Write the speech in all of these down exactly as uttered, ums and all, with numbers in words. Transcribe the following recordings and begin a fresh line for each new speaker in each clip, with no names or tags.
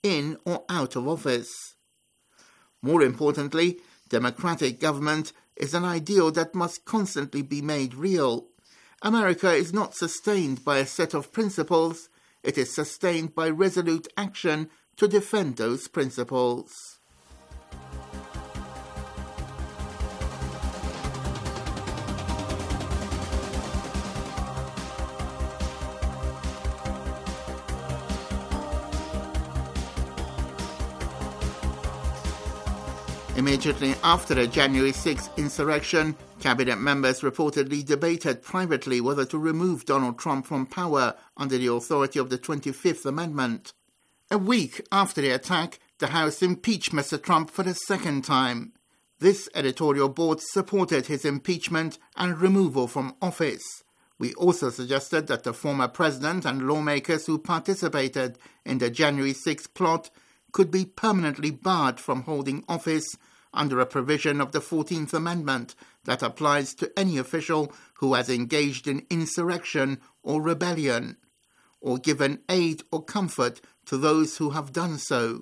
in or out of office. More importantly, democratic government is an ideal that must constantly be made real. America is not sustained by a set of principles, it is sustained by resolute action to defend those principles. Immediately after the January sixth insurrection, cabinet members reportedly debated privately whether to remove Donald Trump from power under the authority of the twenty-fifth Amendment. A week after the attack, the House impeached Mister Trump for the second time. This editorial board supported his impeachment and removal from office. We also suggested that the former president and lawmakers who participated in the January sixth plot could be permanently barred from holding office under a provision of the fourteenth Amendment that applies to any official who has engaged in insurrection or rebellion, or given aid or comfort to those who have done so.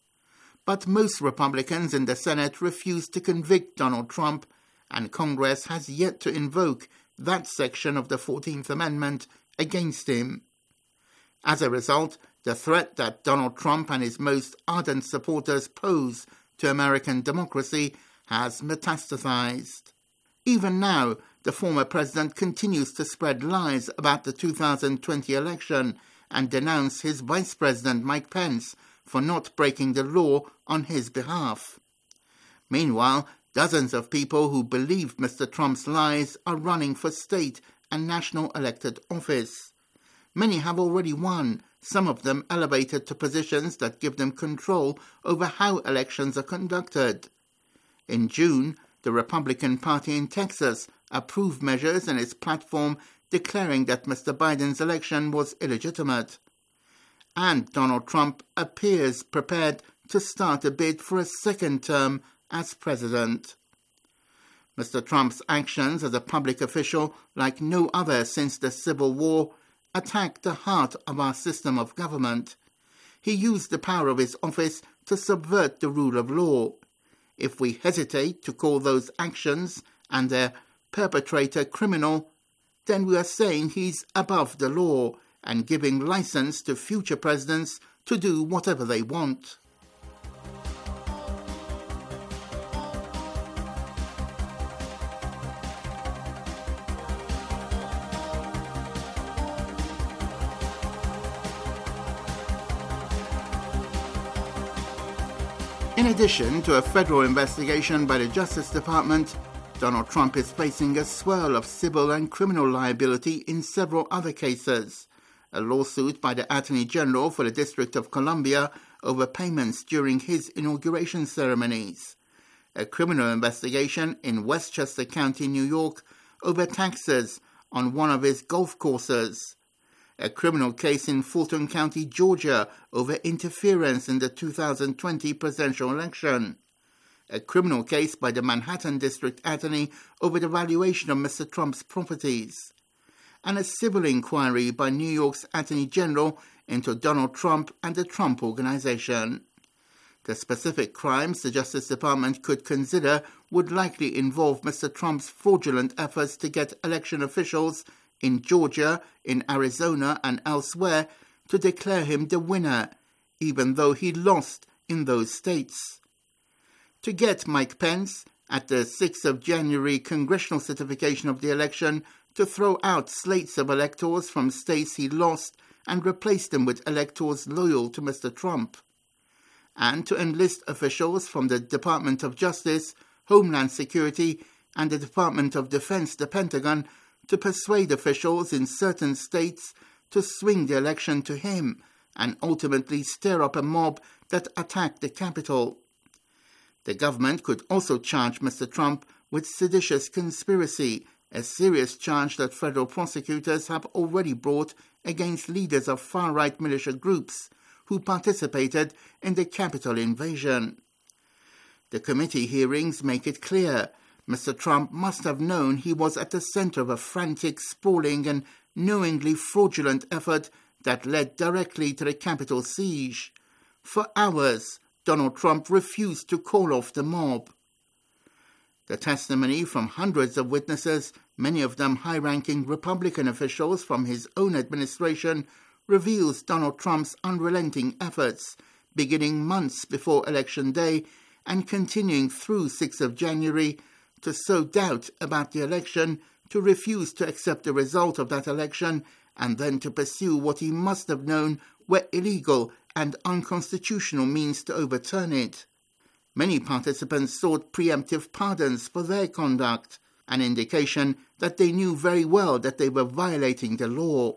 But most Republicans in the Senate refused to convict Donald Trump, and Congress has yet to invoke that section of the fourteenth Amendment against him. As a result, the threat that Donald Trump and his most ardent supporters pose to American democracy has metastasized. Even now, the former president continues to spread lies about the two thousand twenty election and denounce his vice president Mike Pence for not breaking the law on his behalf. Meanwhile, dozens of people who believe Mister Trump's lies are running for state and national elected office. Many have already won, some of them elevated to positions that give them control over how elections are conducted. In June, the Republican Party in Texas approved measures in its platform declaring that Mister Biden's election was illegitimate. And Donald Trump appears prepared to start a bid for a second term as president. Mister Trump's actions as a public official, like no other since the Civil War, attacked the heart of our system of government. He used the power of his office to subvert the rule of law. If we hesitate to call those actions and their perpetrator criminal, then we are saying he's above the law and giving license to future presidents to do whatever they want. In addition to a federal investigation by the Justice Department, Donald Trump is facing a swirl of civil and criminal liability in several other cases. A lawsuit by the Attorney General for the District of Columbia over payments during his inauguration ceremonies. A criminal investigation in Westchester County, New York, over taxes on one of his golf courses. A criminal case in Fulton County, Georgia, over interference in the two thousand twenty presidential election. A criminal case by the Manhattan District Attorney over the valuation of Mister Trump's properties. And a civil inquiry by New York's Attorney General into Donald Trump and the Trump Organization. The specific crimes the Justice Department could consider would likely involve Mister Trump's fraudulent efforts to get election officials in Georgia, in Arizona and elsewhere to declare him the winner, even though he lost in those states. To get Mike Pence, at the sixth of January congressional certification of the election, to throw out slates of electors from states he lost and replace them with electors loyal to Mister Trump. And to enlist officials from the Department of Justice, Homeland Security and the Department of Defense, the Pentagon, to persuade officials in certain states to swing the election to him and ultimately stir up a mob that attacked the Capitol. The government could also charge Mister Trump with seditious conspiracy, a serious charge that federal prosecutors have already brought against leaders of far-right militia groups who participated in the Capitol invasion. The committee hearings make it clear Mister Trump must have known he was at the center of a frantic, sprawling and knowingly fraudulent effort that led directly to the Capitol siege. For hours, Donald Trump refused to call off the mob. The testimony from hundreds of witnesses, many of them high-ranking Republican officials from his own administration, reveals Donald Trump's unrelenting efforts, beginning months before Election Day and continuing through sixth of January, to sow doubt about the election, to refuse to accept the result of that election, and then to pursue what he must have known were illegal and unconstitutional means to overturn it. Many participants sought preemptive pardons for their conduct, an indication that they knew very well that they were violating the law.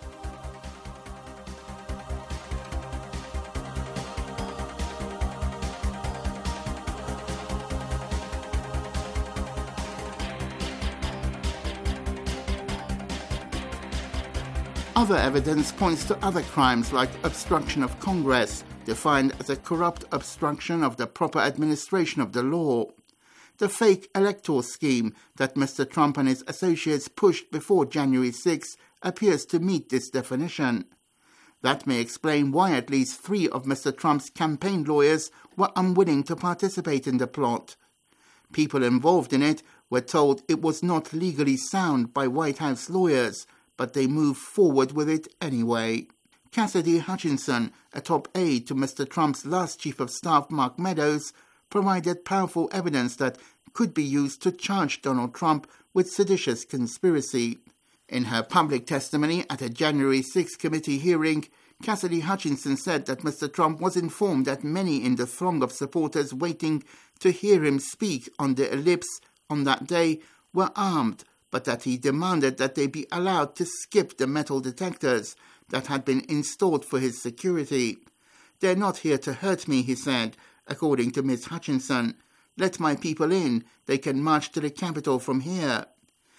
Other evidence points to other crimes like obstruction of Congress, defined as a corrupt obstruction of the proper administration of the law. The fake electoral scheme that Mister Trump and his associates pushed before January sixth appears to meet this definition. That may explain why at least three of Mister Trump's campaign lawyers were unwilling to participate in the plot. People involved in it were told it was not legally sound by White House lawyers, but they moved forward with it anyway. Cassidy Hutchinson, a top aide to Mister Trump's last chief of staff, Mark Meadows, provided powerful evidence that could be used to charge Donald Trump with seditious conspiracy. In her public testimony at a January sixth committee hearing, Cassidy Hutchinson said that Mister Trump was informed that many in the throng of supporters waiting to hear him speak on the ellipse on that day were armed, but that he demanded that they be allowed to skip the metal detectors that had been installed for his security. "They're not here to hurt me," he said, according to Miz Hutchinson. "Let my people in. They can march to the Capitol from here."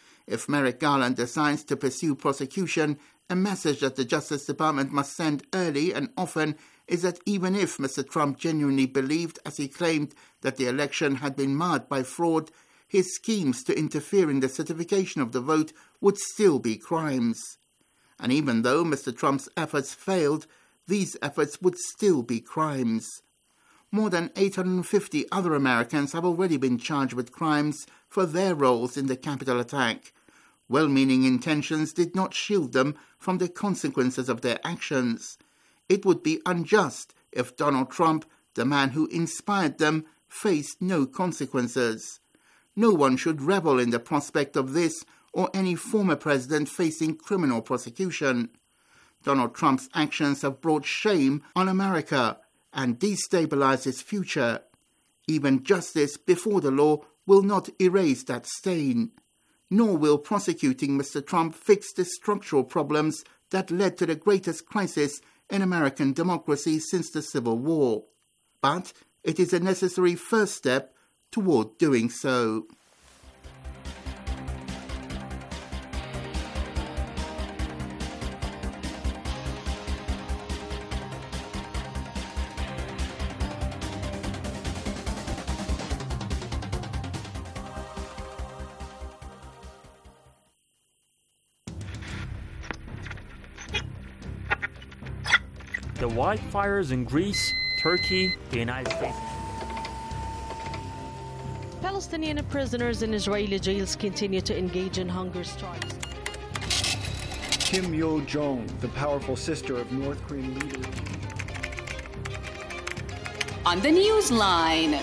If Merrick Garland decides to pursue prosecution, a message that the Justice Department must send early and often is that even if Mister Trump genuinely believed, as he claimed, that the election had been marred by fraud, his schemes to interfere in the certification of the vote would still be crimes. And even though Mister Trump's efforts failed, these efforts would still be crimes. More than eight hundred fifty other Americans have already been charged with crimes for their roles in the Capitol attack. Well-meaning intentions did not shield them from the consequences of their actions. It would be unjust if Donald Trump, the man who inspired them, faced no consequences. No one should revel in the prospect of this or any former president facing criminal prosecution. Donald Trump's actions have brought shame on America and destabilized its future. Even justice before the law will not erase that stain. Nor will prosecuting Mister Trump fix the structural problems that led to the greatest crisis in American democracy since the Civil War. But it is a necessary first step toward doing so.
The wildfires in Greece, Turkey, the United States.
Palestinian prisoners in Israeli jails continue to engage in hunger strikes.
Kim Yo-jong, the powerful sister of North Korean leader.
On the Newsline.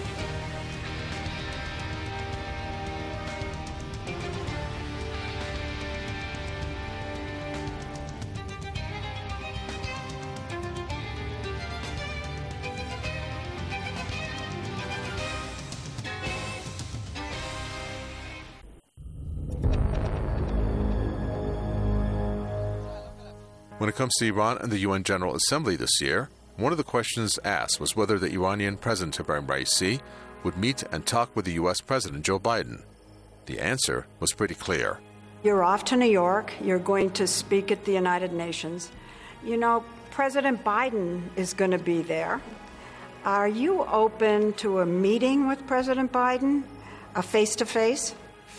When it comes to Iran and the U N General Assembly this year, one of the questions asked was whether the Iranian President Ebrahim Raisi would meet and talk with the U S President Joe Biden. The answer was pretty clear.
You're off to New York. You're going to speak at the United Nations. You know, President Biden is going to be there. Are you open to a meeting with President Biden? A face-to-face?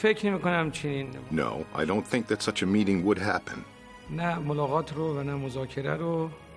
No, I don't think that such a meeting would happen.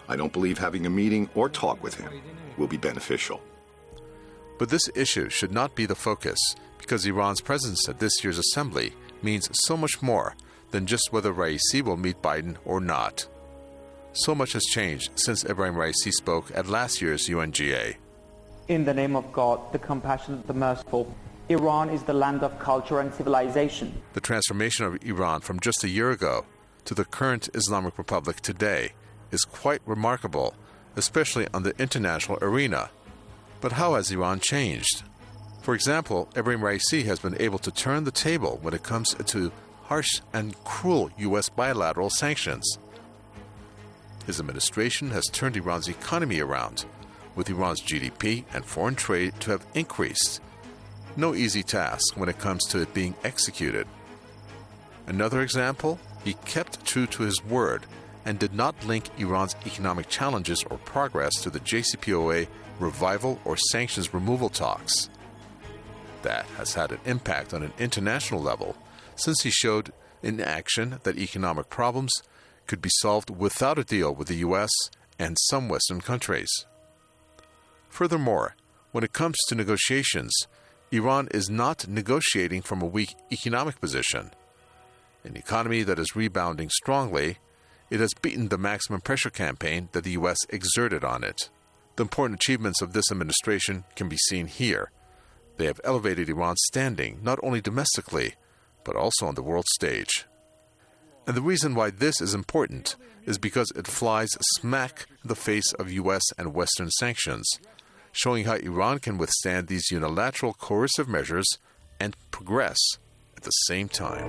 I don't believe having a meeting or talk with him will be beneficial.
But this issue should not be the focus, because Iran's presence at this year's assembly means so much more than just whether Raisi will meet Biden or not. So much has changed since Ebrahim Raisi spoke at last year's U N G A.
In the name of God, the compassionate, the merciful, Iran is the land of culture and civilization.
The transformation of Iran from just a year ago to the current Islamic Republic today is quite remarkable, especially on the international arena. But how has Iran changed? For example, Ebrahim Raisi has been able to turn the table when it comes to harsh and cruel U S bilateral sanctions. His administration has turned Iran's economy around, with Iran's G D P and foreign trade to have increased. No easy task when it comes to it being executed. Another example, he kept true to his word and did not link Iran's economic challenges or progress to the J C P O A revival or sanctions removal talks. That has had an impact on an international level, since he showed in action that economic problems could be solved without a deal with the U S and some Western countries. Furthermore, when it comes to negotiations, Iran is not negotiating from a weak economic position. An economy that is rebounding strongly, it has beaten the maximum pressure campaign that the U S exerted on it. The important achievements of this administration can be seen here. They have elevated Iran's standing not only domestically, but also on the world stage. And the reason why this is important is because it flies smack in the face of U S and Western sanctions, showing how Iran can withstand these unilateral coercive measures and progress at the same time.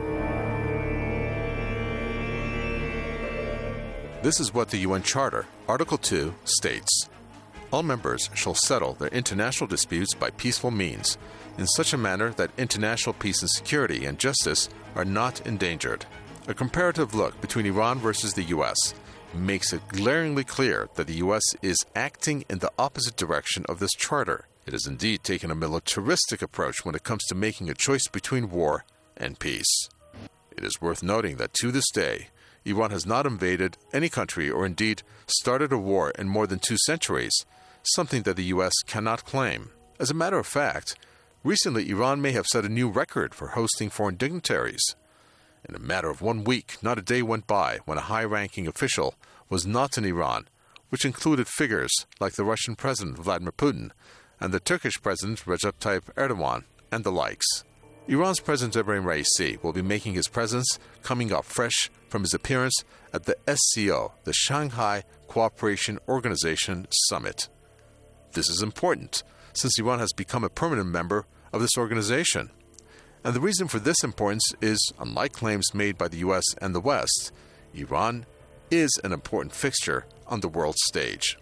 This is what the U N Charter, Article two, states. All members shall settle their international disputes by peaceful means, in such a manner that international peace and security and justice are not endangered. A comparative look between Iran versus the U S makes it glaringly clear that the U S is acting in the opposite direction of this charter. It has indeed taken a militaristic approach when it comes to making a choice between war and peace. It is worth noting that to this day, Iran has not invaded any country or indeed started a war in more than two centuries, something that the U S cannot claim. As a matter of fact, recently Iran may have set a new record for hosting foreign dignitaries. In a matter of one week, not a day went by when a high-ranking official was not in Iran, which included figures like the Russian President Vladimir Putin and the Turkish President Recep Tayyip Erdogan and the likes. Iran's President Ebrahim Raisi will be making his presence coming up fresh from his appearance at the S C O, the Shanghai Cooperation Organization Summit. This is important, since Iran has become a permanent member of this organization. And the reason for this importance is, unlike claims made by the U S and the West, Iran is an important fixture on the world stage.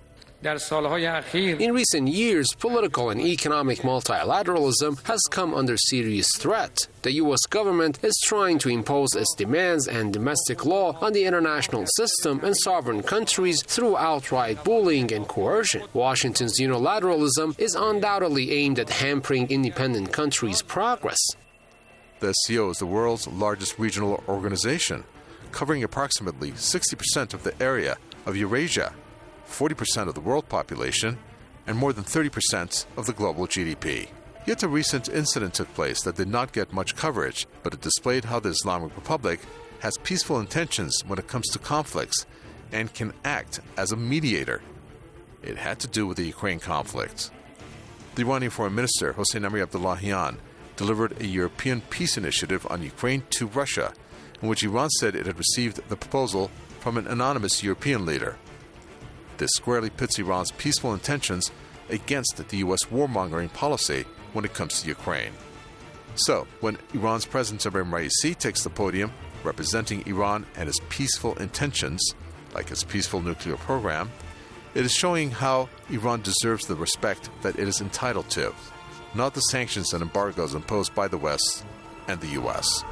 In recent years, political and economic multilateralism has come under serious threat. The U S government is trying to impose its demands and domestic law on the international system and sovereign countries through outright bullying and coercion. Washington's unilateralism is undoubtedly aimed at hampering independent countries' progress.
The S C O is the world's largest regional organization, covering approximately sixty percent of the area of Eurasia, forty percent of the world population, and more than thirty percent of the global G D P. Yet a recent incident took place that did not get much coverage, but it displayed how the Islamic Republic has peaceful intentions when it comes to conflicts and can act as a mediator. It had to do with the Ukraine conflict. The Iranian Foreign Minister, Hossein Amir-Abdollahian, delivered a European peace initiative on Ukraine to Russia, in which Iran said it had received the proposal from an anonymous European leader. This squarely pits Iran's peaceful intentions against the U S warmongering policy when it comes to Ukraine. So, when Iran's President Ebrahim Raisi takes the podium representing Iran and its peaceful intentions, like its peaceful nuclear program, it is showing how Iran deserves the respect that it is entitled to, not the sanctions and embargoes imposed by the West and the U S.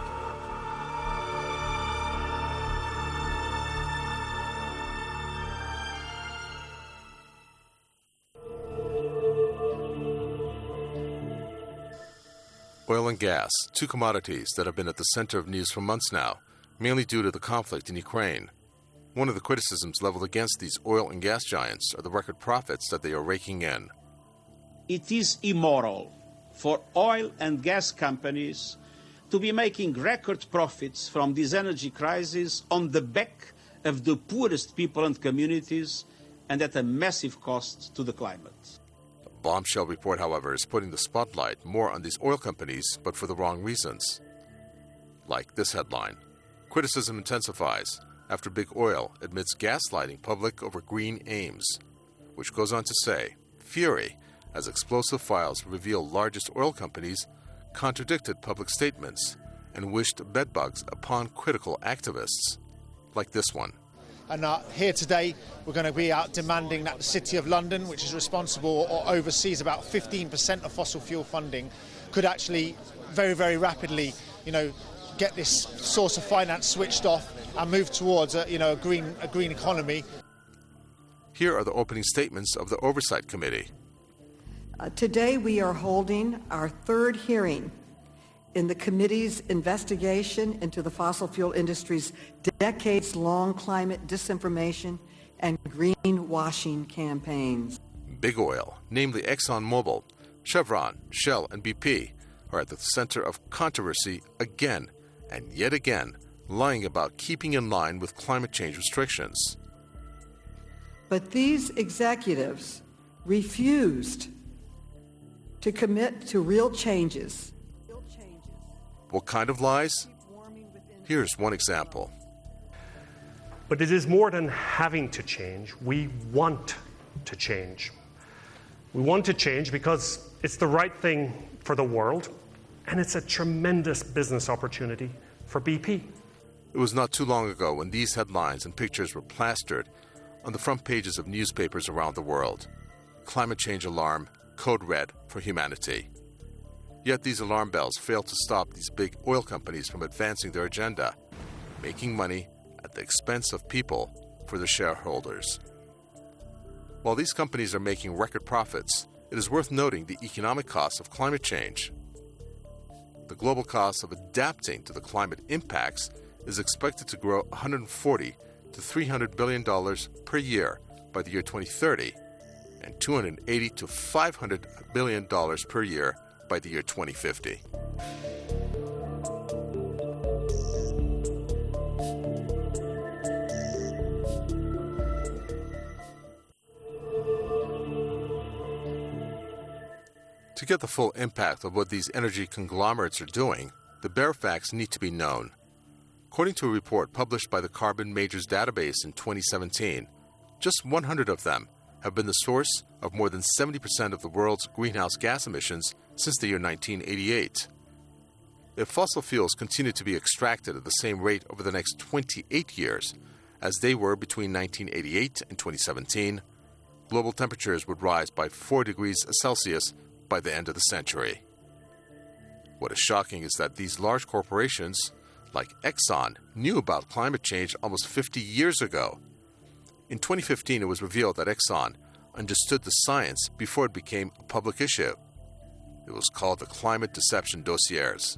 Oil and gas, two commodities that have been at the center of news for months now, mainly due to the conflict in Ukraine. One of the criticisms leveled against these oil and gas giants are the record profits that they are raking in.
It is immoral for oil and gas companies to be making record profits from this energy crisis on the back of the poorest people and communities and at a massive cost to the climate.
The bombshell report, however, is putting the spotlight more on these oil companies, but for the wrong reasons. Like this headline, criticism intensifies after Big Oil admits gaslighting public over green aims, which goes on to say, fury, as explosive files reveal largest oil companies contradicted public statements and wished bedbugs upon critical activists, like this one.
And uh, here today, we're going to be out demanding that the City of London, which is responsible or oversees about fifteen percent of fossil fuel funding, could actually very, very rapidly, you know, get this source of finance switched off and move towards a, you know, a green, a green economy.
Here are the opening statements of the Oversight Committee.
Uh, today we are holding our third hearing in the committee's investigation into the fossil fuel industry's decades-long climate disinformation and greenwashing campaigns.
Big Oil, namely ExxonMobil, Chevron, Shell, and B P, are at the center of controversy again and yet again, lying about keeping in line with climate change restrictions.
But these executives refused to commit to real changes.
What kind of lies? Here's one example.
But it is more than having to change. We want to change. We want to change because it's the right thing for the world, and it's a tremendous business opportunity for B P.
It was not too long ago when these headlines and pictures were plastered on the front pages of newspapers around the world. Climate change alarm, code red for humanity. Yet these alarm bells fail to stop these big oil companies from advancing their agenda, making money at the expense of people for their shareholders. While these companies are making record profits, it is worth noting the economic costs of climate change. The global cost of adapting to the climate impacts is expected to grow one hundred forty to three hundred billion dollars per year by the year twenty thirty and two hundred eighty to five hundred billion dollars per year by the year twenty fifty. To get the full impact of what these energy conglomerates are doing, the bare facts need to be known. According to a report published by the Carbon Majors database in twenty seventeen, just one hundred of them have been the source of more than seventy percent of the world's greenhouse gas emissions since the year nineteen eighty-eight. If fossil fuels continue to be extracted at the same rate over the next twenty-eight years as they were between nineteen eighty-eight and twenty seventeen, global temperatures would rise by four degrees Celsius by the end of the century. What is shocking is that these large corporations, like Exxon, knew about climate change almost fifty years ago. In twenty fifteen, it was revealed that Exxon understood the science before it became a public issue. It was called the Climate Deception Dossiers.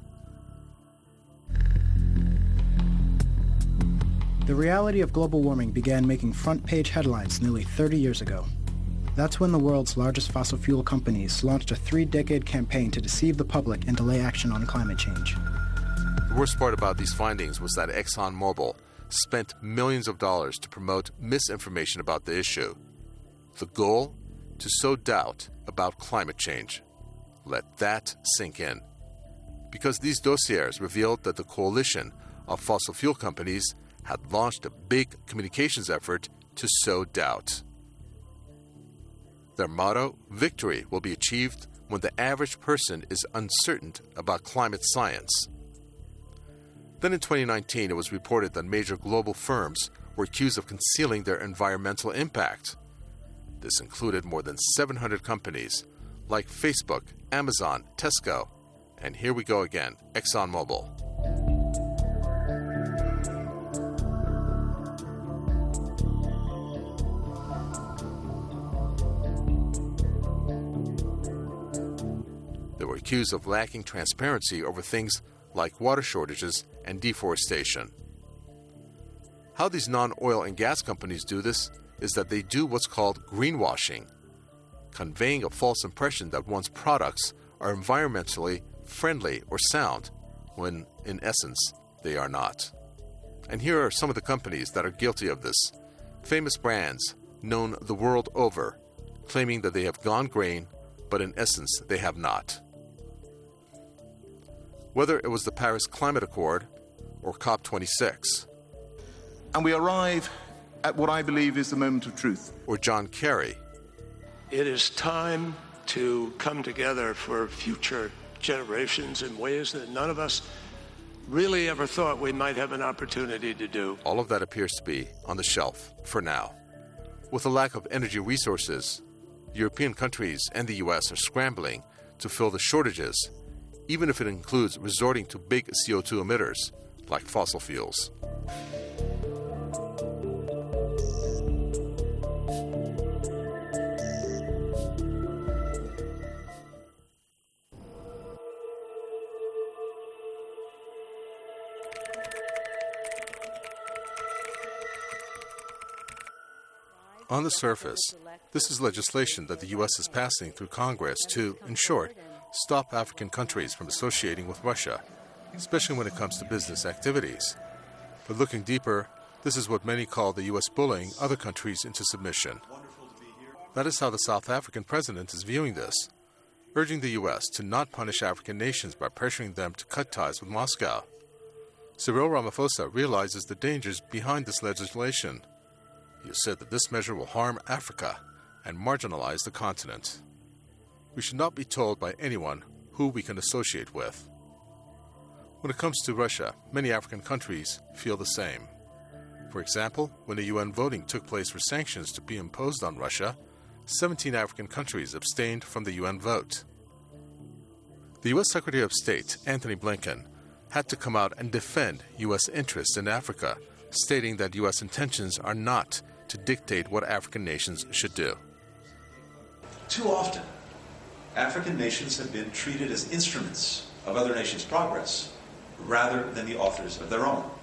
The reality of global warming began making front-page headlines nearly thirty years ago. That's when the world's largest fossil fuel companies launched a three-decade campaign to deceive the public and delay action on climate change.
The worst part about these findings was that ExxonMobil spent millions of dollars to promote misinformation about the issue. The goal? To sow doubt about climate change. Let that sink in. Because these dossiers revealed that the coalition of fossil fuel companies had launched a big communications effort to sow doubt. Their motto, victory will be achieved when the average person is uncertain about climate science. Then in twenty nineteen, it was reported that major global firms were accused of concealing their environmental impact. This included more than seven hundred companies, like Facebook, Amazon, Tesco, and here we go again, ExxonMobil. They were accused of lacking transparency over things like water shortages and deforestation. How these non-oil and gas companies do this is that they do what's called greenwashing, conveying a false impression that one's products are environmentally friendly or sound, when in essence they are not. And here are some of the companies that are guilty of this. Famous brands known the world over, claiming that they have gone green, but in essence they have not. Whether it was the Paris Climate Accord or COP twenty-six.
And we arrive at what I believe is the moment of truth.
Or John Kerry.
It is time to come together for future generations in ways that none of us really ever thought we might have an opportunity to do.
All of that appears to be on the shelf for now. With a lack of energy resources, European countries and the U S are scrambling to fill the shortages, even if it includes resorting to big C O two emitters like fossil fuels. On the surface, this is legislation that the U S is passing through Congress to, in short, stop African countries from associating with Russia, especially when it comes to business activities. But looking deeper, this is what many call the U S bullying other countries into submission. That is how the South African president is viewing this, urging the U S to not punish African nations by pressuring them to cut ties with Moscow. Cyril Ramaphosa realizes the dangers behind this legislation. He has said that this measure will harm Africa and marginalize the continent. We should not be told by anyone who we can associate with. When it comes to Russia, many African countries feel the same. For example, when the U N voting took place for sanctions to be imposed on Russia, seventeen African countries abstained from the U N vote. The U S Secretary of State, Antony Blinken, had to come out and defend U S interests in Africa, stating that U S intentions are not to dictate what African nations should do.
Too often, African nations have been treated as instruments of other nations' progress rather than the authors of their own.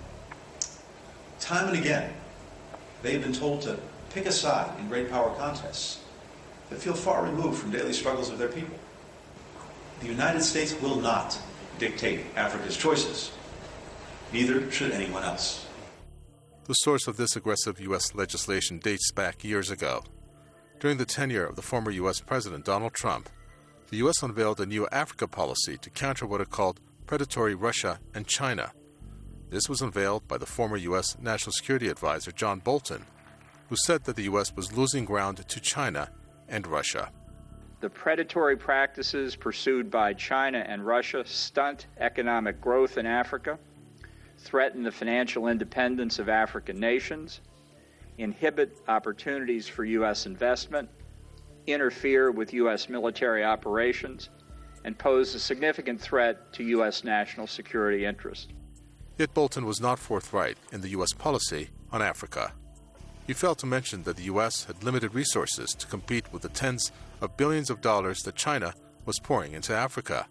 Time and again, they have been told to pick a side in great power contests that feel far removed from daily struggles of their people. The United States will not dictate Africa's choices. Neither should anyone else.
The source of this aggressive U S legislation dates back years ago. During the tenure of the former U S President Donald Trump, the U S unveiled a new Africa policy to counter what it called predatory Russia and China. This was unveiled by the former U S National Security Advisor John Bolton, who said that the U S was losing ground to China and Russia.
The predatory practices pursued by China and Russia stunt economic growth in Africa, threaten the financial independence of African nations, inhibit opportunities for U S investment, interfere with U S military operations, and pose a significant threat to U S national security interests.
Yet Bolton was not forthright in the U S policy on Africa. He failed to mention that the U S had limited resources to compete with the tens of billions of dollars that China was pouring into Africa.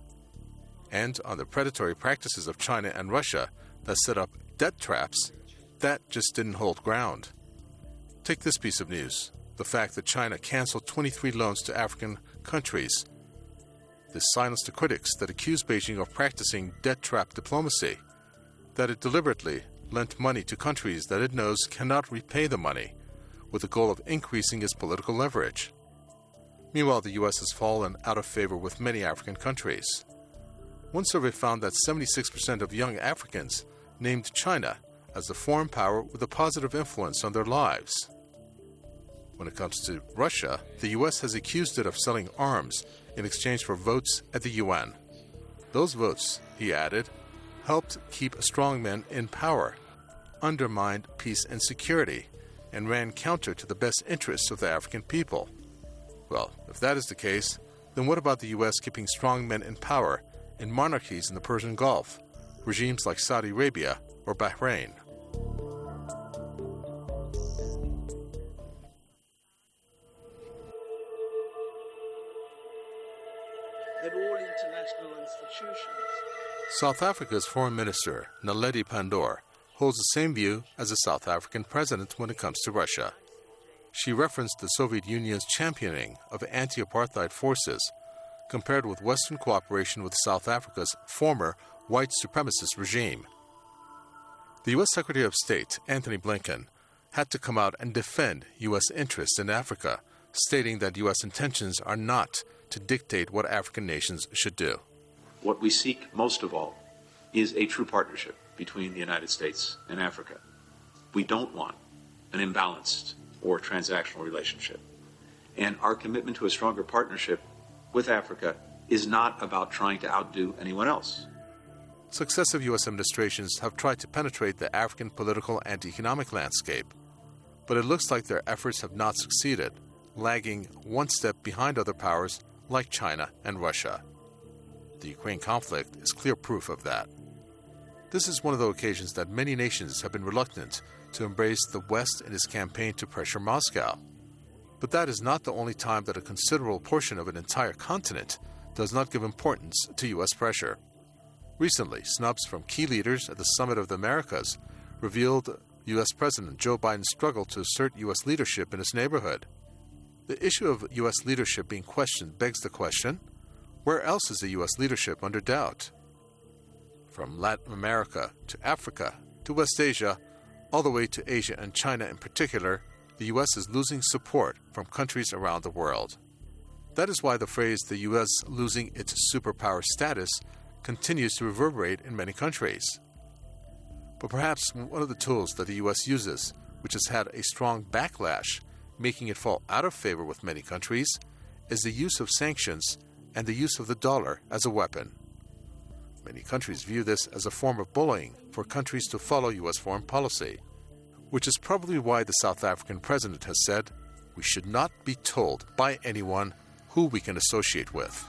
And on the predatory practices of China and Russia that set up debt traps, that just didn't hold ground. Take this piece of news, the fact that China canceled twenty-three loans to African countries. This silenced the critics that accused Beijing of practicing debt trap diplomacy, that it deliberately lent money to countries that it knows cannot repay the money, with the goal of increasing its political leverage. Meanwhile, the U S has fallen out of favor with many African countries. One survey found that seventy-six percent of young Africans named China as the foreign power with a positive influence on their lives. When it comes to Russia, the U S has accused it of selling arms in exchange for votes at the U N. Those votes, he added, helped keep strongmen in power, undermined peace and security, and ran counter to the best interests of the African people. Well, if that is the case, then what about the U S keeping strongmen in power in monarchies in the Persian Gulf, regimes like Saudi Arabia or Bahrain?
At all international institutions.
South Africa's Foreign Minister, Naledi Pandor, holds the same view as the South African president when it comes to Russia. She referenced the Soviet Union's championing of anti-apartheid forces compared with Western cooperation with South Africa's former white supremacist regime. The U S Secretary of State, Antony Blinken, had to come out and defend U S interests in Africa, stating that U S intentions are not to dictate what African nations should do.
What we seek most of all is a true partnership between the United States and Africa. We don't want an imbalanced or transactional relationship. And our commitment to a stronger partnership with Africa is not about trying to outdo anyone else.
Successive U S administrations have tried to penetrate the African political and economic landscape, but it looks like their efforts have not succeeded, lagging one step behind other powers like China and Russia. The Ukraine conflict is clear proof of that. This is one of the occasions that many nations have been reluctant to embrace the West in its campaign to pressure Moscow. But that is not the only time that a considerable portion of an entire continent does not give importance to U S pressure. Recently, snubs from key leaders at the Summit of the Americas revealed U S President Joe Biden's struggle to assert U S leadership in his neighborhood. The issue of U S leadership being questioned begs the question, where else is the U S leadership under doubt? From Latin America to Africa to West Asia, all the way to Asia and China in particular, the U S is losing support from countries around the world. That is why the phrase the U S losing its superpower status continues to reverberate in many countries. But perhaps one of the tools that the U S uses, which has had a strong backlash, making it fall out of favor with many countries, is the use of sanctions and the use of the dollar as a weapon. Many countries view this as a form of bullying for countries to follow U S foreign policy, which is probably why the South African president has said, we should not be told by anyone who we can associate with.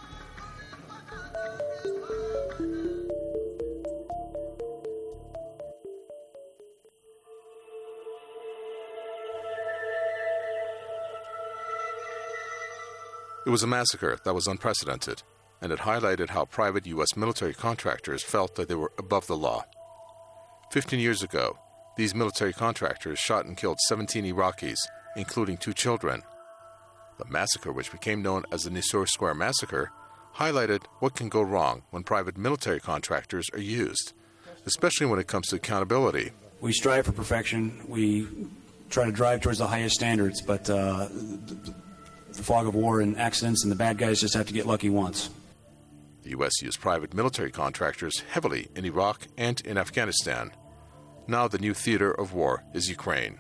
It was a massacre that was unprecedented, and it highlighted how private U S military contractors felt that they were above the law. Fifteen years ago, these military contractors shot and killed seventeen Iraqis, including two children. The massacre, which became known as the Nisour Square Massacre, highlighted what can go wrong when private military contractors are used, especially when it comes to accountability.
We strive for perfection. We try to drive towards the highest standards, but uh, the, the fog of war and accidents and the bad guys just have to get lucky once.
The U S used private military contractors heavily in Iraq and in Afghanistan. Now the new theater of war is Ukraine.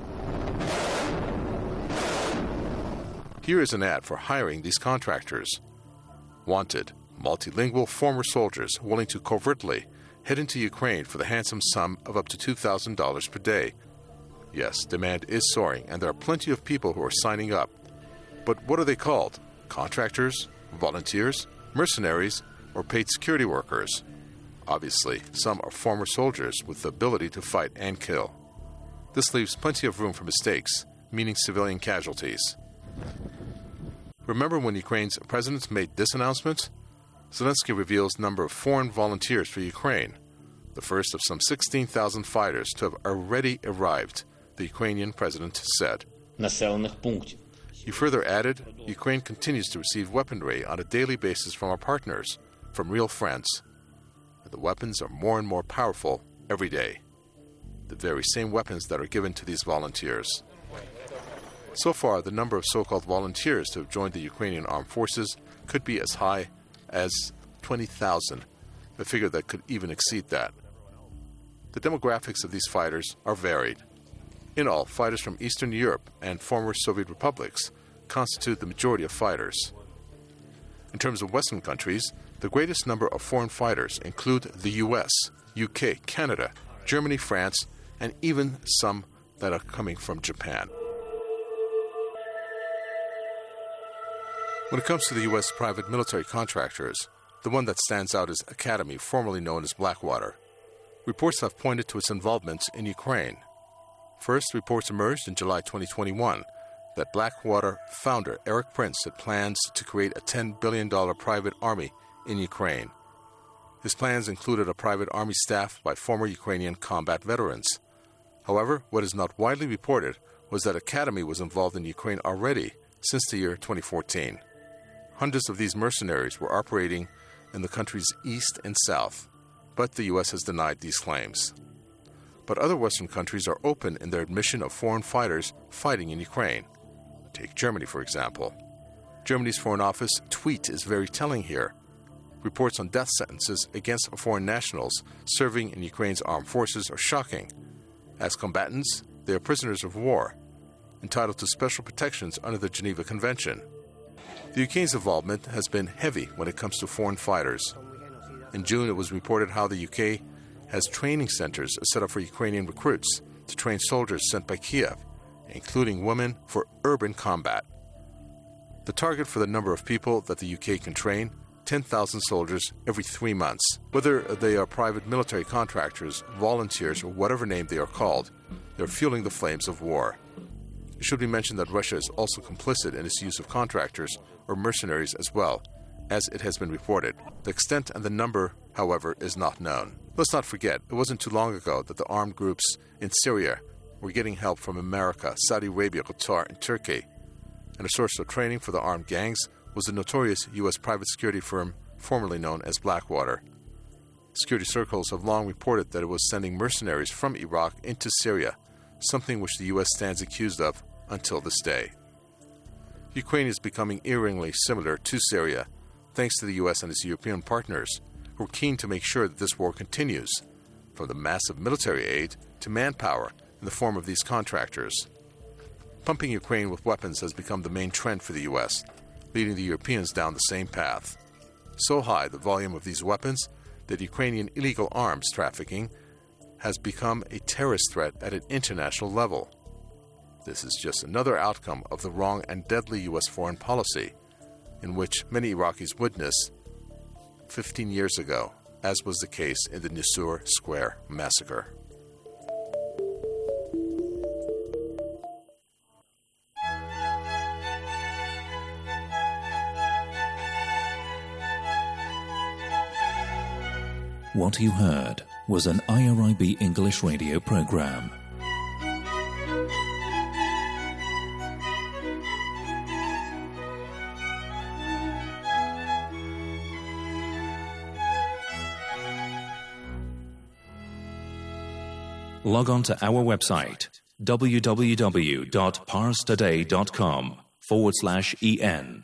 Here is an ad for hiring these contractors. Wanted, multilingual former soldiers willing to covertly head into Ukraine for the handsome sum of up to two thousand dollars per day. Yes, demand is soaring, and there are plenty of people who are signing up. But what are they called? Contractors? Volunteers? Mercenaries? Or paid security workers? Obviously, some are former soldiers with the ability to fight and kill. This leaves plenty of room for mistakes, meaning civilian casualties. Remember when Ukraine's president made this announcement? Zelensky reveals number of foreign volunteers for Ukraine, the first of some sixteen thousand fighters to have already arrived, the Ukrainian president said. He further added, Ukraine continues to receive weaponry on a daily basis from our partners, from real friends. And the weapons are more and more powerful every day. The very same weapons that are given to these volunteers. So far, the number of so-called volunteers to have joined the Ukrainian armed forces could be as high as twenty thousand, a figure that could even exceed that. The demographics of these fighters are varied. In all, fighters from Eastern Europe and former Soviet republics constitute the majority of fighters. In terms of Western countries, the greatest number of foreign fighters include the U S, U K, Canada, Germany, France, and even some that are coming from Japan. When it comes to the U S private military contractors, the one that stands out is Academy, formerly known as Blackwater. Reports have pointed to its involvement in Ukraine. First, reports emerged in July twenty twenty-one that Blackwater founder Erik Prince had plans to create a ten billion dollars private army in Ukraine. His plans included a private army staffed by former Ukrainian combat veterans. However, what is not widely reported was that Academy was involved in Ukraine already since the year twenty fourteen. Hundreds of these mercenaries were operating in the country's east and south, but the U S has denied these claims. But other Western countries are open in their admission of foreign fighters fighting in Ukraine. Take Germany, for example. Germany's Foreign Office tweet is very telling here. Reports on death sentences against foreign nationals serving in Ukraine's armed forces are shocking. As combatants, they are prisoners of war, entitled to special protections under the Geneva Convention. The U K's involvement has been heavy when it comes to foreign fighters. In June, it was reported how the U K has training centers set up for Ukrainian recruits to train soldiers sent by Kiev, including women, for urban combat. The target for the number of people that the U K can train, ten thousand soldiers every three months. Whether they are private military contractors, volunteers, or whatever name they are called, they're fueling the flames of war. It should be mentioned that Russia is also complicit in its use of contractors or mercenaries as well, as it has been reported. The extent and the number, however, is not known. Let's not forget, it wasn't too long ago that the armed groups in Syria were getting help from America, Saudi Arabia, Qatar, and Turkey. And a source of training for the armed gangs was the notorious U S private security firm formerly known as Blackwater. Security circles have long reported that it was sending mercenaries from Iraq into Syria, something which the U S stands accused of until this day. Ukraine is becoming eeringly similar to Syria, thanks to the U S and its European partners, who are keen to make sure that this war continues, from the massive military aid to manpower in the form of these contractors. Pumping Ukraine with weapons has become the main trend for the U S, leading the Europeans down the same path. So high the volume of these weapons that Ukrainian illegal arms trafficking has become a terrorist threat at an international level. This is just another outcome of the wrong and deadly U S foreign policy, in which many Iraqis witnessed fifteen years ago, as was the case in the Nisour Square massacre.
What you heard was an I R I B English radio program. Log on to our website, www.parstoday.com forward slash en.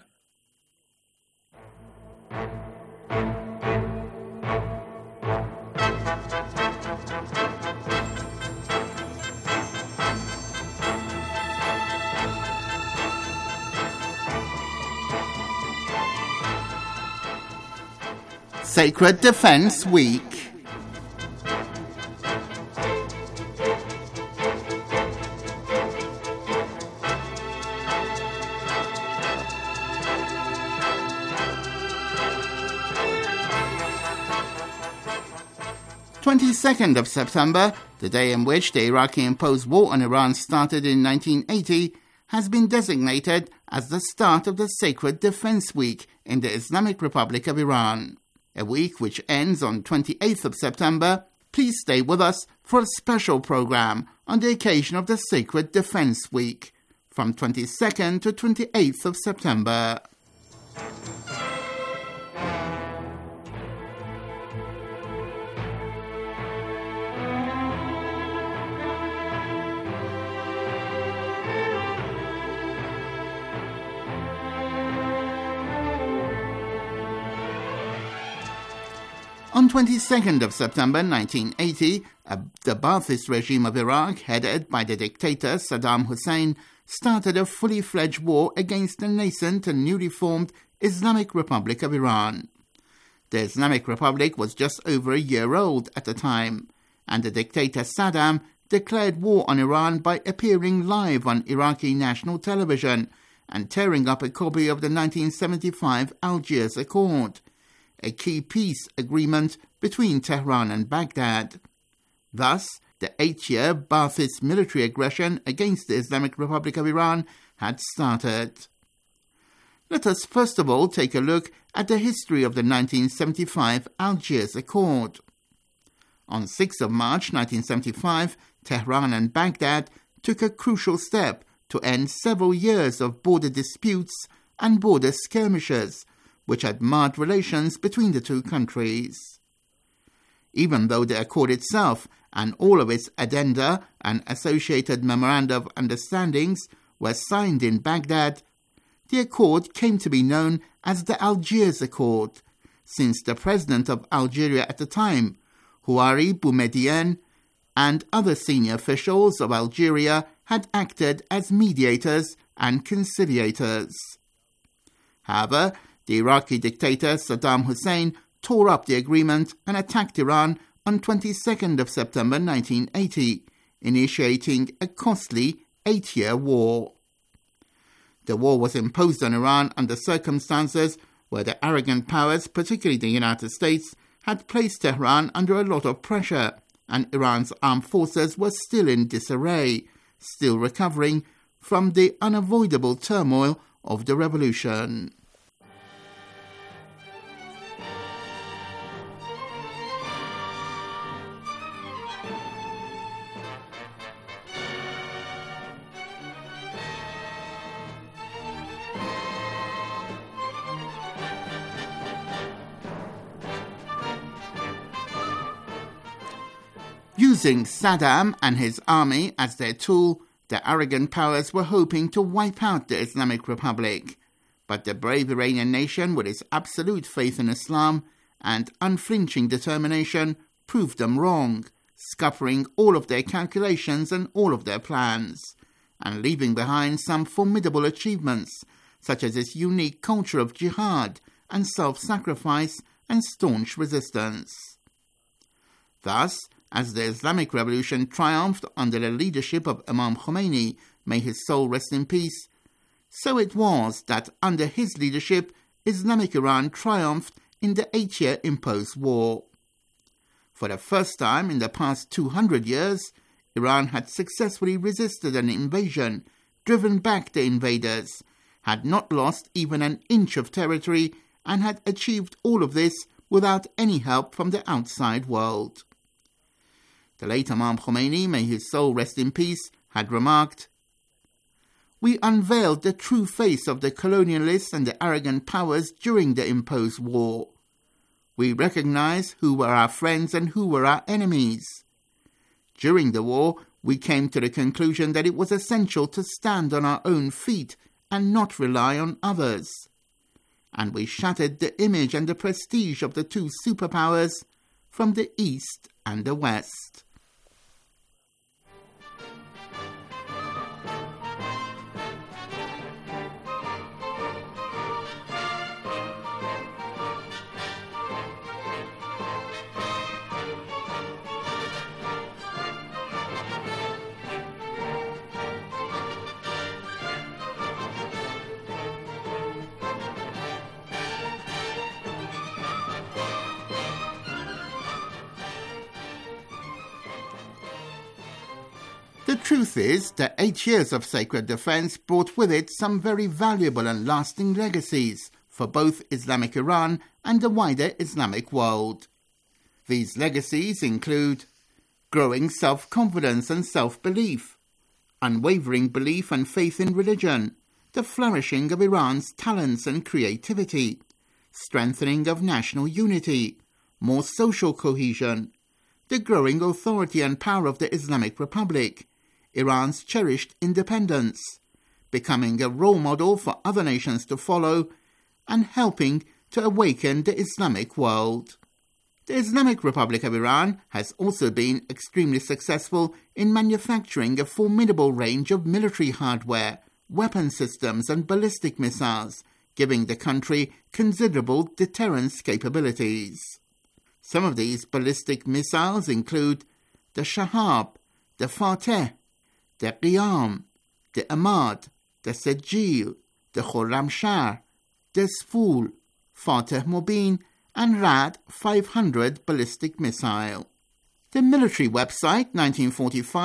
Sacred Defense Week. twenty-second of September, the day in which the Iraqi-imposed war on Iran started in nineteen eighty, has been designated as the start of the Sacred Defense Week in the Islamic Republic of Iran. A week which ends on twenty-eighth of September. Please stay with us for a special program on the occasion of the Sacred Defense Week, from twenty-second to twenty-eighth of September. On twenty-second of September nineteen eighty, uh, the Ba'athist regime of Iraq, headed by the dictator Saddam Hussein, started a fully fledged war against the nascent and newly formed Islamic Republic of Iran. The Islamic Republic was just over a year old at the time, and the dictator Saddam declared war on Iran by appearing live on Iraqi national television and tearing up a copy of the nineteen seventy-five Algiers Accord, a key peace agreement between Tehran and Baghdad. Thus, the eight-year Ba'athist military aggression against the Islamic Republic of Iran had started. Let us first of all take a look at the history of the nineteen seventy-five Algiers Accord. On the sixth of March nineteen seventy-five, Tehran and Baghdad took a crucial step to end several years of border disputes and border skirmishes, which had marred relations between the two countries. Even though the accord itself and all of its addenda and associated memoranda of understandings were signed in Baghdad, the accord came to be known as the Algiers Accord, since the president of Algeria at the time, Houari Boumediene, and other senior officials of Algeria had acted as mediators and conciliators. However, the Iraqi dictator Saddam Hussein tore up the agreement and attacked Iran on the twenty-second of September nineteen eighty, initiating a costly eight-year war. The war was imposed on Iran under circumstances where the arrogant powers, particularly the United States, had placed Tehran under a lot of pressure, and Iran's armed forces were still in disarray, still recovering from the unavoidable turmoil of the revolution. Using Saddam and his army as their tool, the arrogant powers were hoping to wipe out the Islamic Republic. But the brave Iranian nation, with its absolute faith in Islam and unflinching determination, proved them wrong, scuppering all of their calculations and all of their plans, and leaving behind some formidable achievements, such as its unique culture of jihad and self-sacrifice and staunch resistance. Thus, as the Islamic Revolution triumphed under the leadership of Imam Khomeini, may his soul rest in peace, so it was that under his leadership, Islamic Iran triumphed in the eight-year imposed war. For the first time in the past two hundred years, Iran had successfully resisted an invasion, driven back the invaders, had not lost even an inch of territory, and had achieved all of this without any help from the outside world. The late Imam Khomeini, may his soul rest in peace, had remarked, "We unveiled the true face of the colonialists and the arrogant powers during the imposed war. We recognized who were our friends and who were our enemies. During the war, we came to the conclusion that it was essential to stand on our own feet and not rely on others. And we shattered the image and the prestige of the two superpowers from the East and the West." The truth is that eight years of sacred defense brought with it some very valuable and lasting legacies for both Islamic Iran and the wider Islamic world. These legacies include growing self-confidence and self-belief, unwavering belief and faith in religion, the flourishing of Iran's talents and creativity, strengthening of national unity, more social cohesion, the growing authority and power of the Islamic Republic, Iran's cherished independence, becoming a role model for other nations to follow, and helping to awaken the Islamic world. The Islamic Republic of Iran has also been extremely successful in manufacturing a formidable range of military hardware, weapon systems and ballistic missiles, giving the country considerable deterrence capabilities. Some of these ballistic missiles include the Shahab, the Fateh, the Qiyam, the Ahmad, the Sejil, the Khorramshahr, the Sful, Fateh Mubin, and Rad five hundred ballistic missile. The military website nineteen forty-five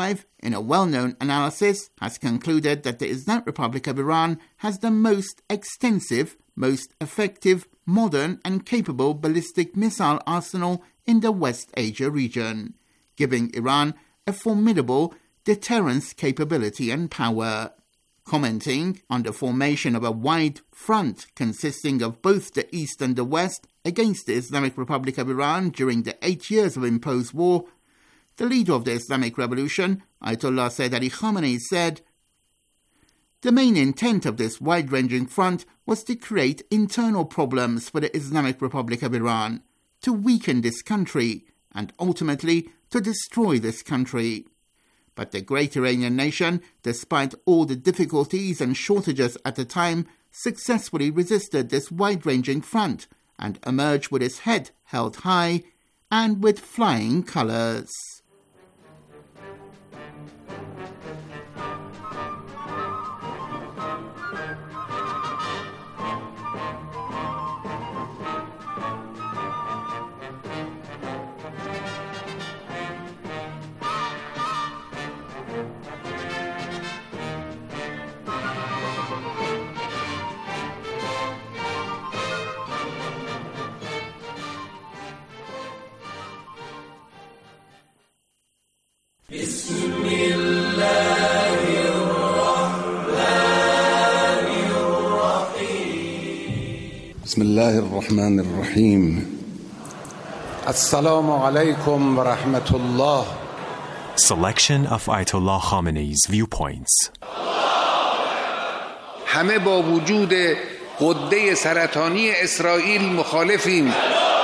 in a well-known analysis, has concluded that the Islamic Republic of Iran has the most extensive, most effective, modern and capable ballistic missile arsenal in the West Asia region, giving Iran a formidable deterrence capability and power. Commenting on the formation of a wide front consisting of both the East and the West against the Islamic Republic of Iran during the eight years of imposed war, the leader of the Islamic Revolution, Ayatollah Sayyid Ali Khamenei, said, "The main intent of this wide-ranging front was to create internal problems for the Islamic Republic of Iran, to weaken this country, and ultimately to destroy this country. But the great Iranian nation, despite all the difficulties and shortages at the time, successfully resisted this wide-ranging front and emerged with its head held high and with flying colours."
بسم الله الرحمن الرحيم
بسم الله الرحمن الرحيم
السلام عليكم ورحمة الله.
Selection of Ayatollah Khamenei's viewpoints.
همه با وجود غده سرطانی اسرائیل مخالفیم.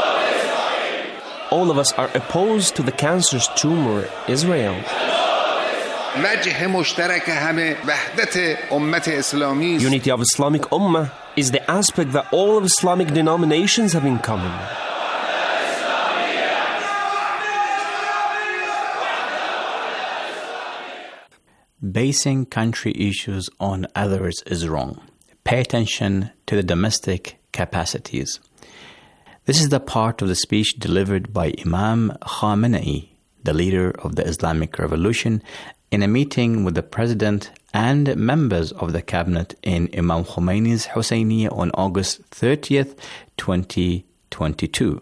All of us are opposed to the cancerous tumor Israel.
وجه مشترک همه وحدت امت اسلامی است.
Unity of Islamic Ummah is the aspect that all of Islamic denominations have in common.
Basing country issues on others is wrong. Pay attention to the domestic capacities. This is the part of the speech delivered by Imam Khamenei, the leader of the Islamic Revolution, in a meeting with the President and members of the cabinet in Imam Khomeini's Husseiniya on August thirtieth, twenty twenty-two.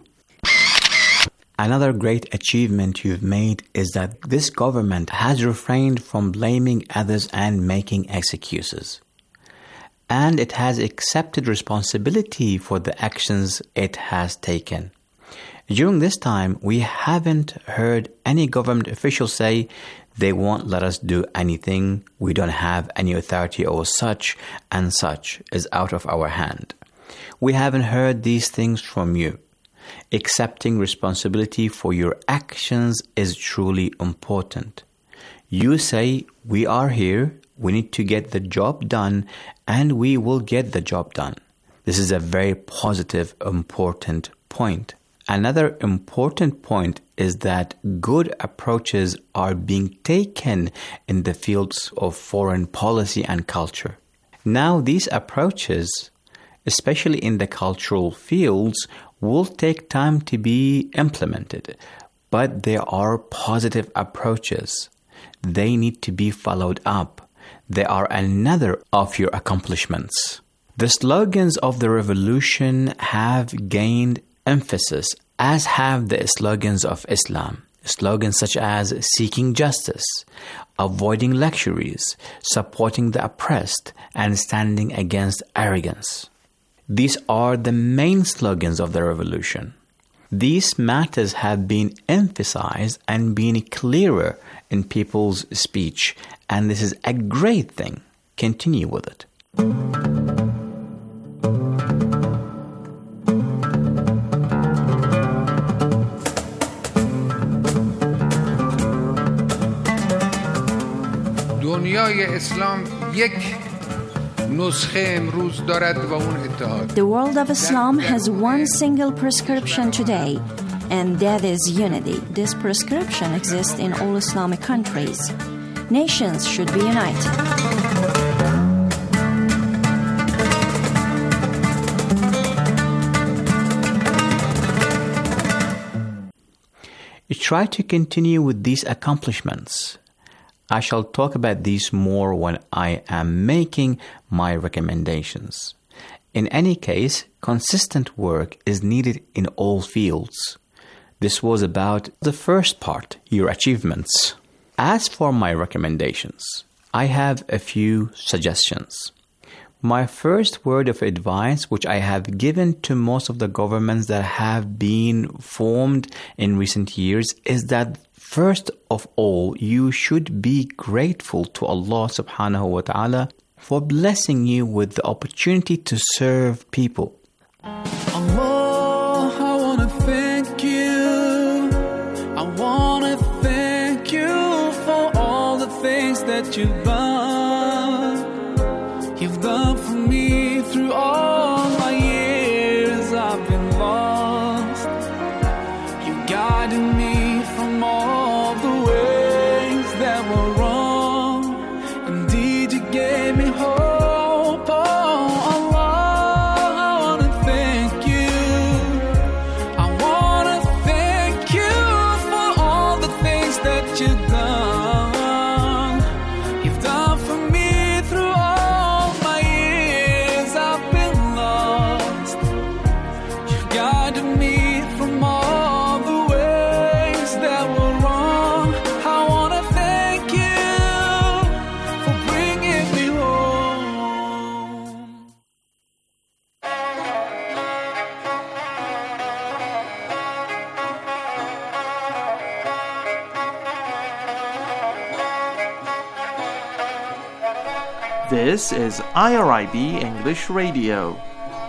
Another great achievement you've made is that this government has refrained from blaming others and making excuses. And it has accepted responsibility for the actions it has taken. During this time, we haven't heard any government official say they won't let us do anything, we don't have any authority or such and such is out of our hand. We haven't heard these things from you. Accepting responsibility for your actions is truly important. You say, we are here, we need to get the job done, and we will get the job done. This is a very positive, important point. Another important point is that good approaches are being taken in the fields of foreign policy and culture. Now, these approaches, especially in the cultural fields, will take time to be implemented, but they are positive approaches. They need to be followed up. They are another of your accomplishments. The slogans of the revolution have gained emphasis, as have the slogans of Islam. Slogans such as seeking justice, avoiding luxuries, supporting the oppressed, and standing against arrogance. These are the main slogans of the revolution. These matters have been emphasized and been clearer in people's speech, and this is a great thing. Continue with it.
دنیای اسلام یک
The world of Islam has one single prescription today, and that is unity. This prescription exists in all Islamic countries. Nations should be united.
Try to continue with these accomplishments. I shall talk about these more when I am making my recommendations. In any case, consistent work is needed in all fields. This was about the first part, your achievements. As for my recommendations, I have a few suggestions. My first word of advice, which I have given to most of the governments that have been formed in recent years, is that first of all, you should be grateful to Allah subhanahu wa ta'ala for blessing you with the opportunity to serve people.
Allah, I want to thank you. I want to thank you for all the things that you've done. You've done for me through all my years I've been lost. You guided me from all the ways that were wrong. Indeed, you gave me hope. Oh, Allah, I want to thank you. I want to thank you for all the things that you've done. You've done for me through all my years I've been lost. You've guided me from all the ways that were wrong. I want to thank you for bringing me home.
This is I R I B English Radio.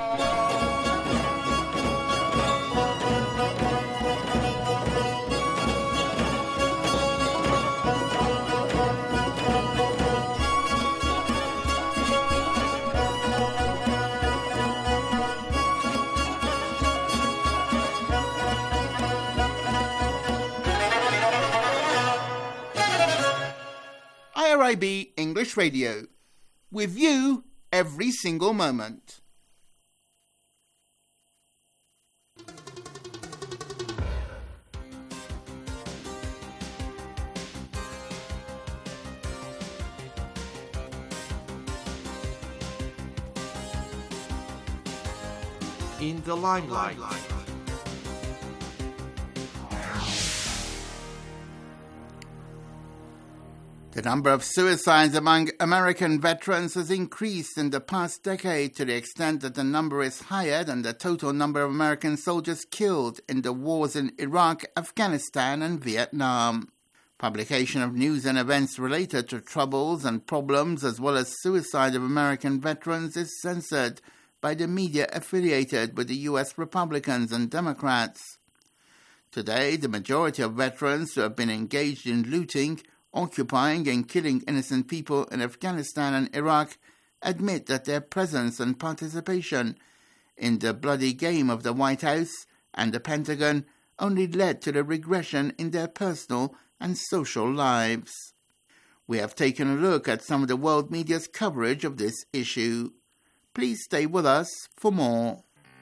I R I B English Radio, with you every single moment.
In the limelight.
The number of suicides among American veterans has increased in the past decade to the extent that the number is higher than the total number of American soldiers killed in the wars in Iraq, Afghanistan, and Vietnam. Publication of news and events related to troubles and problems as well as suicide of American veterans is censored by the media affiliated with the U S Republicans and Democrats. Today, the majority of veterans who have been engaged in looting, occupying and killing innocent people in Afghanistan and Iraq admit that their presence and participation in the bloody game of the White House and the Pentagon only led to the regression in their personal and social lives. We have taken a look at some of the world media's coverage of this issue. Please stay with us for more.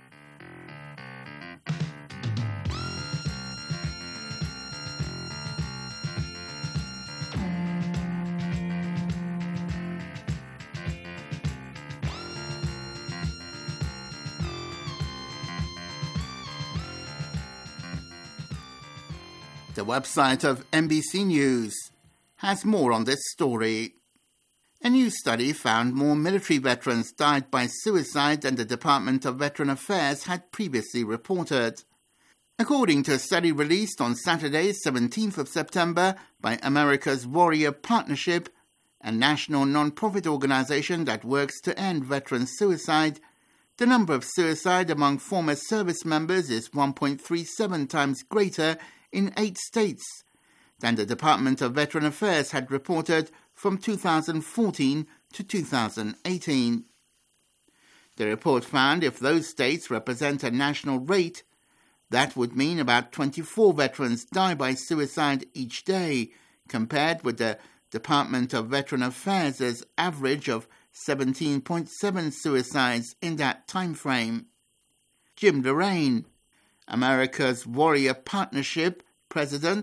The website of N B C News has more on this story. A new study found more military veterans died by suicide than the Department of Veteran Affairs had previously reported. According to a study released on Saturday, seventeenth of September, by America's Warrior Partnership, a national non-profit organization that works to end veteran suicide, the number of suicide among former service members is one point three seven times greater in eight states than the Department of Veteran Affairs had reported from two thousand fourteen to two thousand eighteen. The report found if those states represent a national rate, that would mean about twenty-four veterans die by suicide each day, compared with the Department of Veteran Affairs' average of seventeen point seven suicides in that time frame. Jim Lorraine, America's Warrior Partnership president,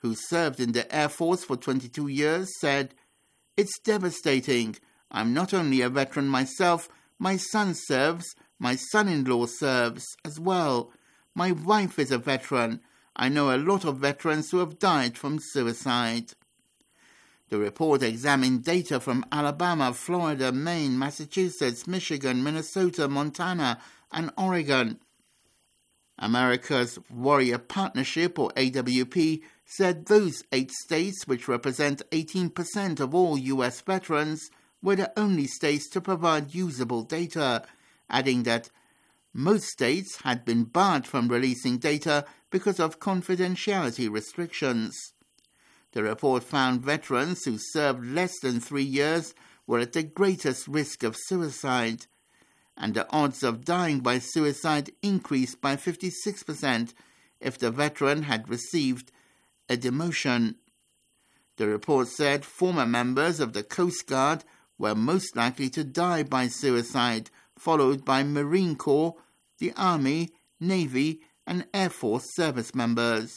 who served in the Air Force for twenty-two years, said, "It's devastating. I'm not only a veteran myself, my son serves, my son-in-law serves as well. My wife is a veteran. I know a lot of veterans who have died from suicide." The report examined data from Alabama, Florida, Maine, Massachusetts, Michigan, Minnesota, Montana, and Oregon. America's Warrior Partnership, or A W P, said those eight states, which represent eighteen percent of all U S veterans, were the only states to provide usable data, adding that most states had been barred from releasing data because of confidentiality restrictions. The report found veterans who served less than three years were at the greatest risk of suicide, and the odds of dying by suicide increased by fifty-six percent if the veteran had received a demotion. The report said former members of the Coast Guard were most likely to die by suicide, followed by Marine Corps, the Army, Navy, and Air Force service members.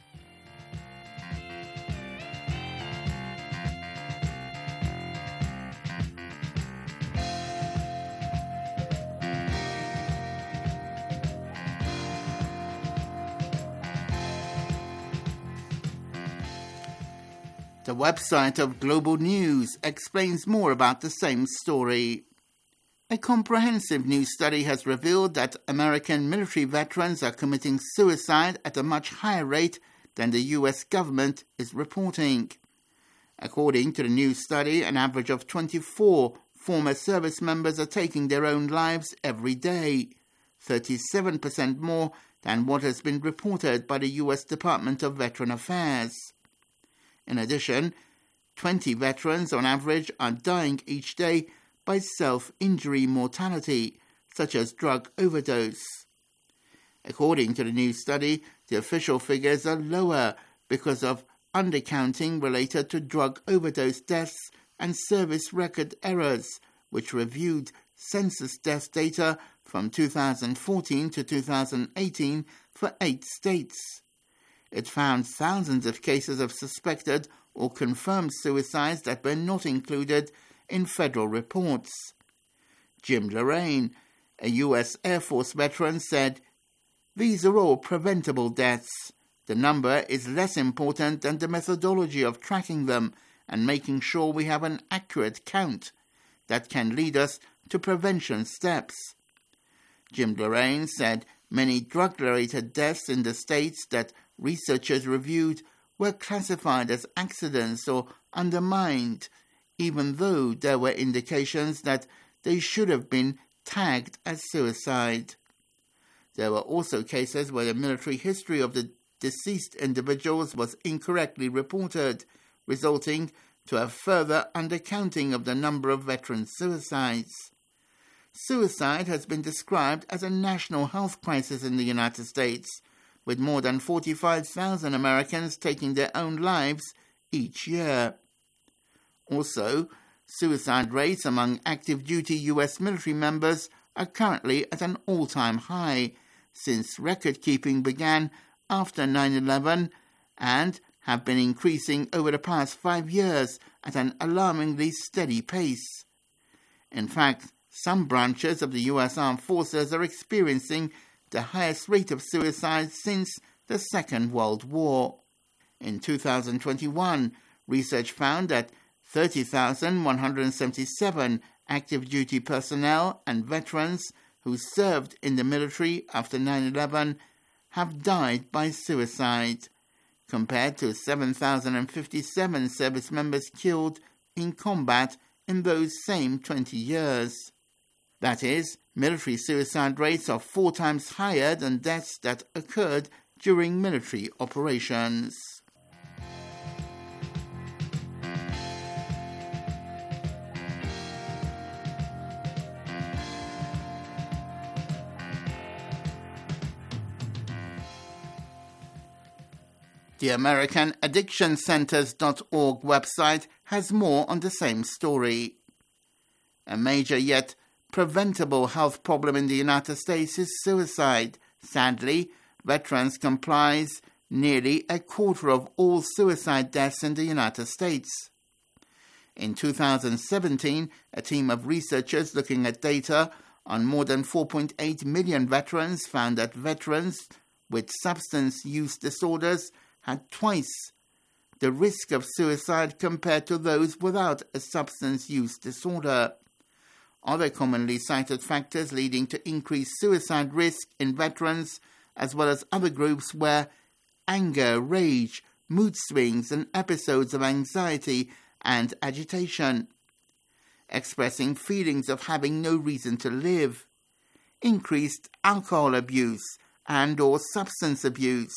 The website of Global News explains more about the same story. A comprehensive new study has revealed that American military veterans are committing suicide at a much higher rate than the U S government is reporting. According to the new study, an average of twenty-four former service members are taking their own lives every day, thirty-seven percent more than what has been reported by the U S Department of Veteran Affairs. In addition, twenty veterans on average are dying each day by self-injury mortality, such as drug overdose. According to the new study, the official figures are lower because of undercounting related to drug overdose deaths and service record errors, which reviewed census death data from two thousand fourteen to two thousand eighteen for eight states. It found thousands of cases of suspected or confirmed suicides that were not included in federal reports. Jim Lorraine, a U S Air Force veteran, said, "These are all preventable deaths. The number is less important than the methodology of tracking them and making sure we have an accurate count that can lead us to prevention steps." Jim Lorraine said many drug-related deaths in the states that researchers reviewed were classified as accidents or undermined, even though there were indications that they should have been tagged as suicide. There were also cases where the military history of the deceased individuals was incorrectly reported, resulting to a further undercounting of the number of veteran suicides. Suicide has been described as a national health crisis in the United States, with more than forty-five thousand Americans taking their own lives each year. Also, suicide rates among active-duty U S military members are currently at an all-time high, since record-keeping began after nine eleven and have been increasing over the past five years at an alarmingly steady pace. In fact, some branches of the U S Armed Forces are experiencing the highest rate of suicide since the Second World War. In two thousand twenty-one, research found that thirty thousand one hundred seventy-seven active-duty personnel and veterans who served in the military after nine eleven have died by suicide, compared to seven thousand fifty-seven service members killed in combat in those same twenty years. That is, military suicide rates are four times higher than deaths that occurred during military operations. The American Addiction Centers dot org website has more on the same story. A major yet preventable health problem in the United States is suicide. Sadly, veterans comprise nearly a quarter of all suicide deaths in the United States. In two thousand seventeen, a team of researchers looking at data on more than four point eight million veterans found that veterans with substance use disorders had twice the risk of suicide compared to those without a substance use disorder. Other commonly cited factors leading to increased suicide risk in veterans, as well as other groups, were anger, rage, mood swings, and episodes of anxiety and agitation, expressing feelings of having no reason to live, increased alcohol abuse and or substance abuse,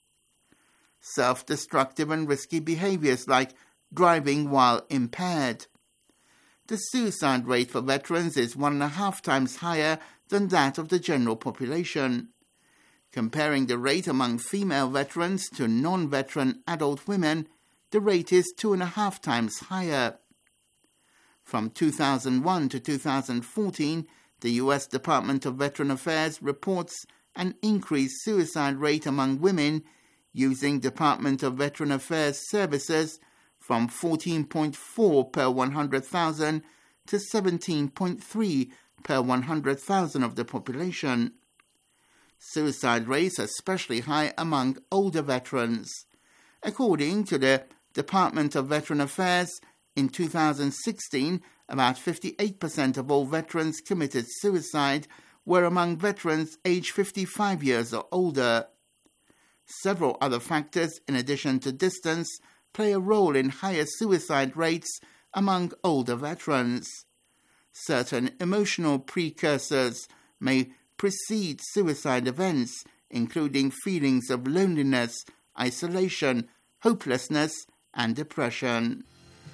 self-destructive and risky behaviors like driving while impaired. The suicide rate for veterans is one and a half times higher than that of the general population. Comparing the rate among female veterans to non-veteran adult women, the rate is two and a half times higher. From two thousand one to two thousand fourteen, the U S Department of Veteran Affairs reports an increased suicide rate among women using Department of Veteran Affairs services from fourteen point four per one hundred thousand to seventeen point three per one hundred thousand of the population. Suicide rates are especially high among older veterans. According to the Department of Veteran Affairs, in two thousand sixteen, about fifty-eight percent of all veterans committed suicide were among veterans aged fifty-five years or older. Several other factors, in addition to distance, play a role in higher suicide rates among older veterans. Certain emotional precursors may precede suicide events, including feelings of loneliness, isolation, hopelessness, and depression.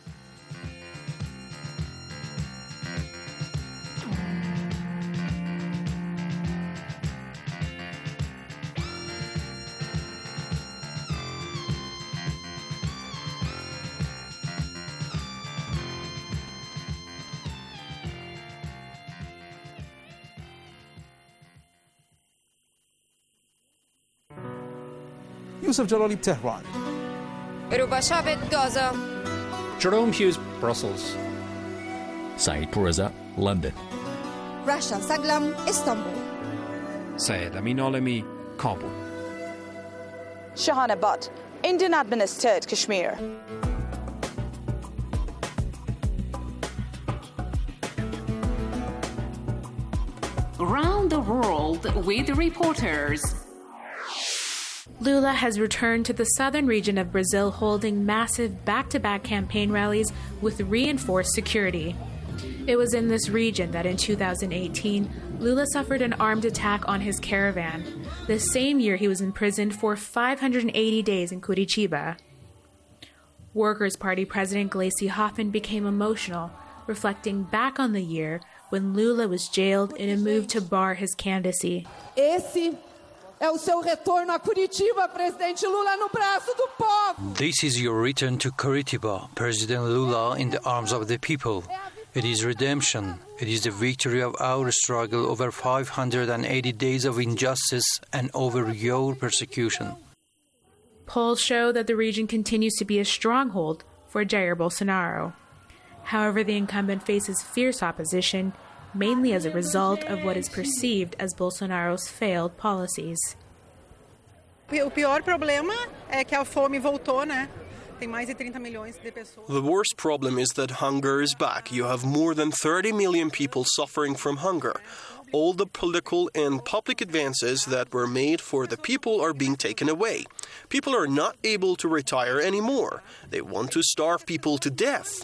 Yusuf Jalali, Tehran.
Rubashavet, Gaza.
Jerome Hughes, Brussels.
Saeed Pourreza, London.
Rashan Saglam, Istanbul.
Syed Amin Alami, Kabul.
Shahana Butt, Indian administered Kashmir.
Around the world with reporters.
Lula has returned to the southern region of Brazil, holding massive back-to-back campaign rallies with reinforced security. It was in this region that in two thousand eighteen, Lula suffered an armed attack on his caravan. The same year, he was imprisoned for five hundred eighty days in Curitiba. Workers' Party President Gleisi Hoffmann became emotional, reflecting back on the year when Lula was jailed in a move to bar his candidacy.
Esse é o seu retorno a Curitiba, Presidente Lula, no braço do povo.
This is your return to Curitiba, President Lula, in the arms of the people. It is redemption. It is the victory of our struggle over five hundred eighty days of injustice and over your persecution.
Polls show that the region continues to be a stronghold for Jair Bolsonaro. However, the incumbent faces fierce opposition, mainly as a result of what is perceived as Bolsonaro's failed policies.
O pior problema é que a fome voltou, né? Tem mais de thirty milhões de pessoas.
The worst problem is that hunger is back. You have more than thirty million people suffering from hunger. All the political and public advances that were made for the people are being taken away. People are not able to retire anymore. They want to starve people to death.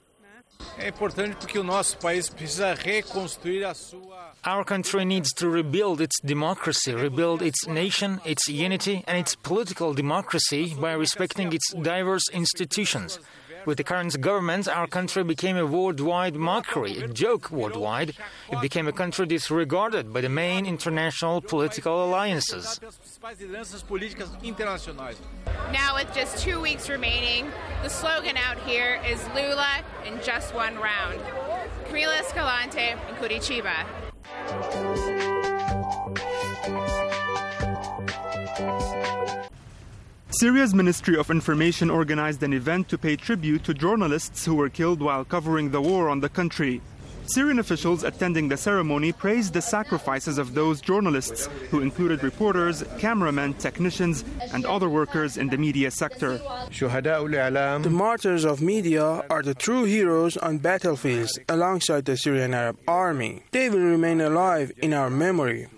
Our country needs to rebuild its democracy, rebuild its nation, its unity, and its political democracy by respecting its diverse institutions. With the current government, our country became a worldwide mockery, a joke worldwide. It became a country disregarded by the main international political alliances.
Now, with just two weeks remaining, the slogan out here is Lula in just one round. Camila Escalante in Curitiba.
Syria's Ministry of Information organized an event to pay tribute to journalists who were killed while covering the war on the country. Syrian officials attending the ceremony praised the sacrifices of those journalists, who included reporters, cameramen, technicians, and other workers in the media sector.
The martyrs of media are the true heroes on battlefields alongside the Syrian Arab army. They will remain alive in our memory.